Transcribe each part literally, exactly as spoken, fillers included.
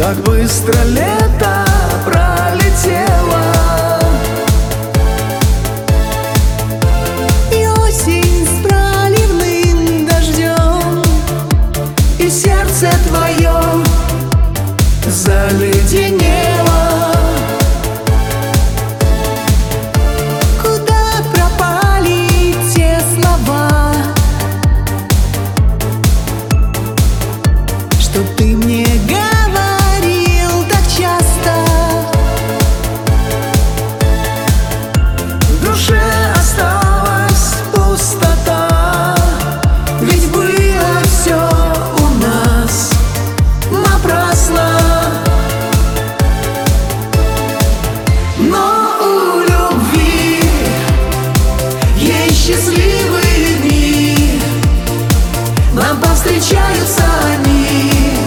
как быстро лето пролетело. И осень с проливным дождем, И сердце твое заледенело. куда пропали те слова, что ты мне говорил так часто? В душе осталась пустота, ведь было все у нас напрасно. Но у любви есть счастливые дни, нам повстречаются они.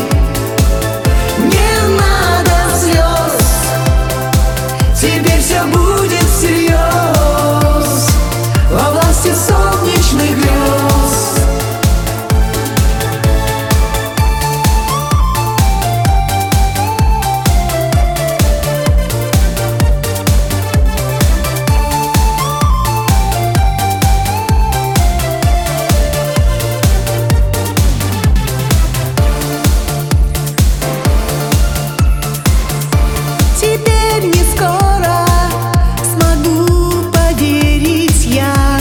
Не надо слез, теперь все будет всерьез, во власти солнечных грез. Теперь не скоро смогу поверить я,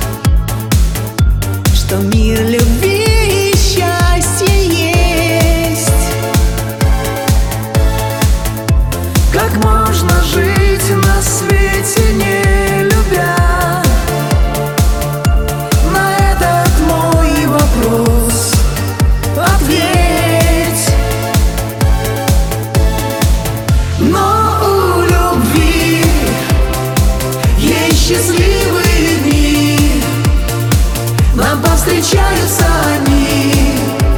что мир любви и счастья есть. Как можно жить на свете, не любя? На этот мой вопрос ответь. Но у любви есть счастливые дни, нам повстречаются они.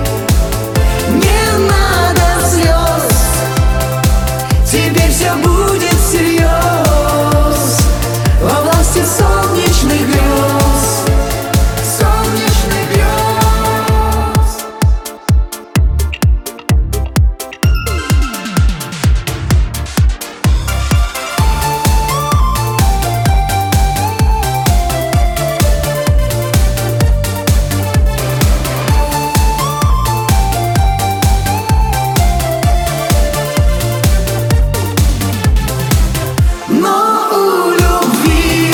Не надо слез, теперь все будет всерьез, во власти солнечных грез. Солнечных грез. Но у любви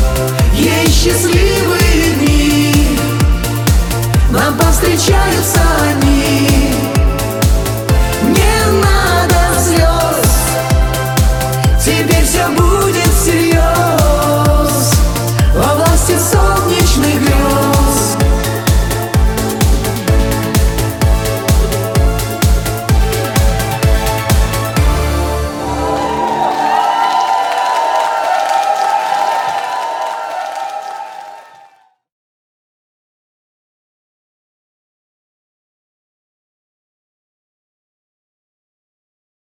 есть счастливые дни, нам повстречаются